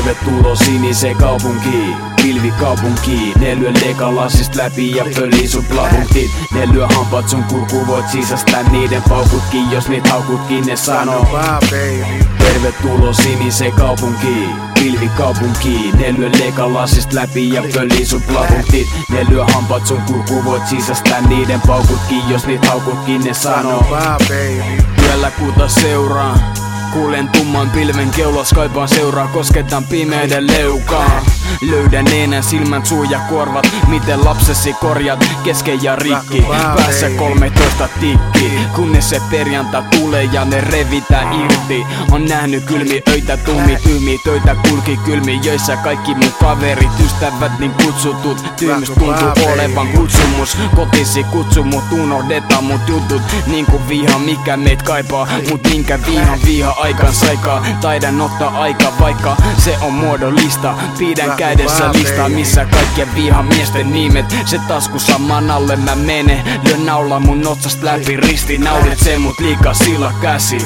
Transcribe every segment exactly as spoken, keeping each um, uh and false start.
Tervetuloa siniseen kaupunkiin, pilvikaupunkiin. Ne lyö lekalasist läpi ja pölii sun plavutit. Ne lyö hampat sun kurkuun, voit sisästää niiden paukutkin. Jos niit haukutkin ne sanoo tervetuloa siniseen kaupunkiin, pilvikaupunkiin. Ne lyö lekalasist läpi ja pölii sun plavutit. Ne lyö hampat sun kurkuun, voit sisästää niiden paukutkin. Jos niit haukutkin ne sanoo yöllä kuta seuraan. Kuulen tumman pilven keulas, kaipaan seuraa, kosketan pimeyden leukaan. Löydän enää silmät, suu ja korvat, miten lapsesi korjat kesken ja rikki. Päässä kolmetoista tikki, kunnes se perjanta tulee ja ne revitään irti. On nähnyt kylmi öitä, tummi tyhmi, töitä kulki kylmi, joissa kaikki mun kaverit, ystävät niin kutsutut. Tyhmys tuntuu olevan kutsumus, kotisi kutsu mut, unohdetaan mut jutut. Niinku viha mikä meitä kaipaa, mut minkä vihan viha aikan saikaa. Taidan ottaa aika vaikka se on muodollista. Pidän kädessä listaa missä kaikkien vihan miesten nimet. Se taskussa manalle mä menen, lyön naula mun otsast läpi risti. Naulitsee mut liikaa sillä käsi.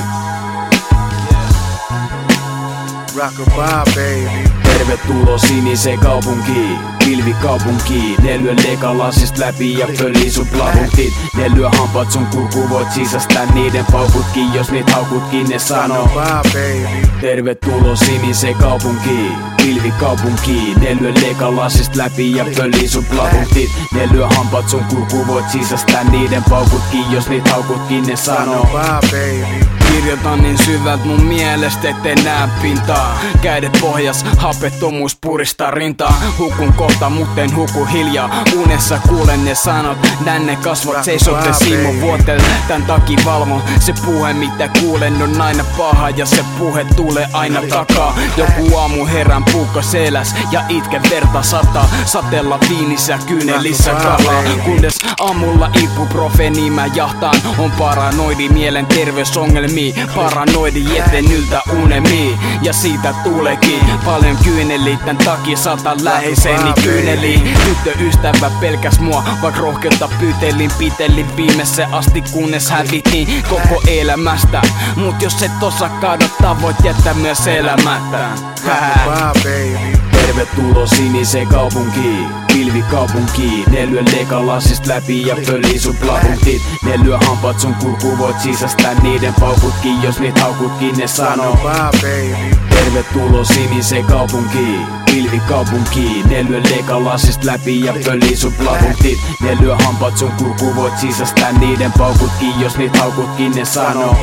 Tervetuloa siniseen kaupunkiin, pilvikaupunkiin. Ne lyö lekalasist läpi ja pölii sun plavutit. Ne lyö hampat sun kurkuun, voit sisästää niiden paukutkin. Jos niit haukutkin ne sanoo tervetuloa siniseen kaupunkiin, pilvikaupunkiin. Ne lyö lekalasist läpi ja pölii sun plavutit. Ne lyö hampat sun kurkuun, voit sisästää niiden paukutkin. Jos niit haukutkin ne sanoo kirjoitan niin syvät mun mielestä ettei nää pintaa. Kädet pohjas, hapettomuus puristaa rintaa. Hukun kohta, mutten huku hiljaa. Unessa kuulen ne sanot, näin ne kasvot seisotte Simo vuotel. Tän takia valvon, se puhe mitä kuulen on aina paha. Ja se puhe tulee aina takaa. Joku aamu herän puukko seläs ja itken verta sataa. Satella viinissä kyynelissä kalaa. Kunnes aamulla ibuprofeni mä jahtaan. On paranoidi mielenterveysongelmia. Paranoidi etten yltä unelmiin. Ja siitä tuleekin paljon kyyneliä. Tän takia sata läheiseni kyyneliin. Tyttöystävä pelkäs mua, vaik rohkeutta pyytelin. Pitelin viimeiseen asti kunnes hävitin koko elämästä. Mut jos et osaa kadottaa, voit jättää myös elämättä. Tervetuloa siniseen kaupunkiin, pilvikaupunkiin. Ne lyö lekalasist läpi ja pölii sun plavutit. Ne lyö hampat sun kurkuun, voit sisästää niiden paukutkin. Jos niit haukutkin ne sanoo tervetuloa siniseen kaupunkiin, pilvikaupunkiin. Ne lyö lekalasist läpi ja pölii sun plavutit. Ne lyö hampat sun kurkuun, voit sisästää niiden paukutkin. Jos niit haukutkin ne sanoo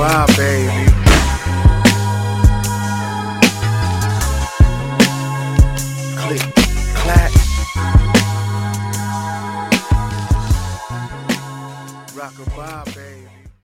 Rock-a-bye, baby.